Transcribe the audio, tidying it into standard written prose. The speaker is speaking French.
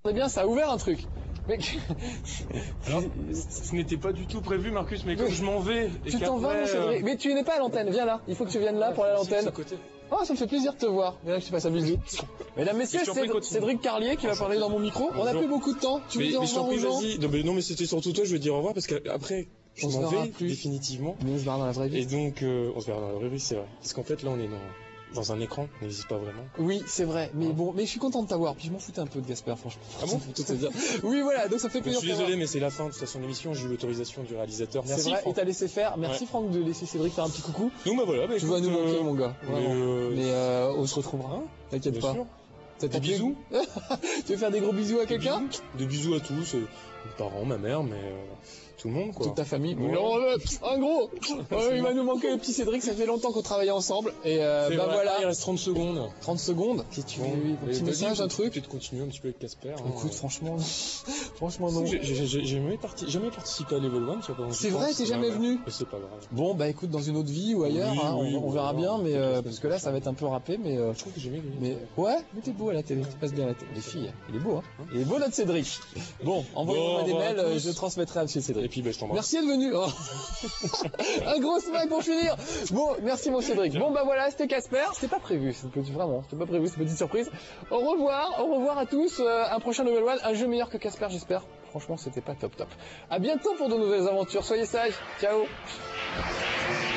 Eh bien, ça a ouvert un truc. Mais... Alors, ce n'était pas du tout prévu, Marcus, mais comme je m'en vais... Tu t'en vas, mon Cédric. Mais tu n'es pas à l'antenne, viens là. Il faut que tu viennes là pour aller à l'antenne. Oh, ça me fait plaisir de te voir. Viens là que je te fasse un bisou. Mesdames, messieurs, c'est Cédric Carlier qui va parler dans mon micro. On n'a plus beaucoup de temps. Tu veux dire au revoir aux gens? Non, mais c'était surtout toi, je veux dire au revoir, parce qu'après, je m'en vais définitivement. Mais on se verra dans la vraie vie. Et donc, on se verra dans la vraie vie, c'est vrai. Parce qu'en fait, là, on est dans un écran, on n'existe pas vraiment. Oui, c'est vrai, mais bon, mais je suis content de t'avoir, puis je m'en foutais un peu de Gasper, franchement. Ah bon? Tout te dire. Oui, voilà, donc ça fait plaisir. Je suis désolé, mais c'est la fin de toute façon de l'émission, j'ai eu l'autorisation du réalisateur. Merci. C'est vrai, il t'a laissé faire. Merci Franck de laisser Cédric faire un petit coucou. Donc bah voilà, tu vas nous manquer, mon gars. Mais on se retrouvera, t'inquiète pas. Des bisous. Tu veux faire des gros bisous à quelqu'un? Des bisous à tous, mes parents, ma mère, mais tout le monde, quoi. Toute ta famille. Un gros. Il va nous manquer le petit Cédric, ça fait longtemps qu'on travaillait ensemble. Et bah voilà. Il reste 30 secondes. 30 secondes. Qu'est-ce que tu veux? Un petit message, un truc. Peut-être continuer un petit peu avec Casper. Écoute, franchement, non. J'ai jamais participé à Level 1, tu vois. C'est vrai, t'es jamais venu. C'est pas grave. Bon, bah écoute, dans une autre vie ou ailleurs, on verra bien, mais parce que là, ça va être un peu râpé, mais je trouve que j'ai jamais vu. Mais ouais, mais t'es beau à la télé, tu passes bien à la télé. Les filles, il est beau, hein. Il est beau notre Cédric. Bon, envoyez-moi des mails, je transmettrai à monsieur Cédric. Et puis, bah, je t'embrasse. Merci d'être venu. Un gros smile pour finir. Bon, merci mon Cédric. Bon bah voilà, c'était Casper. C'était pas prévu, vraiment, c'était pas prévu, c'est une petite surprise. Au revoir à tous. Un prochain Level 1, un jeu meilleur que Casper, j'espère. Franchement, c'était pas top. À bientôt pour de nouvelles aventures. Soyez sages. Ciao.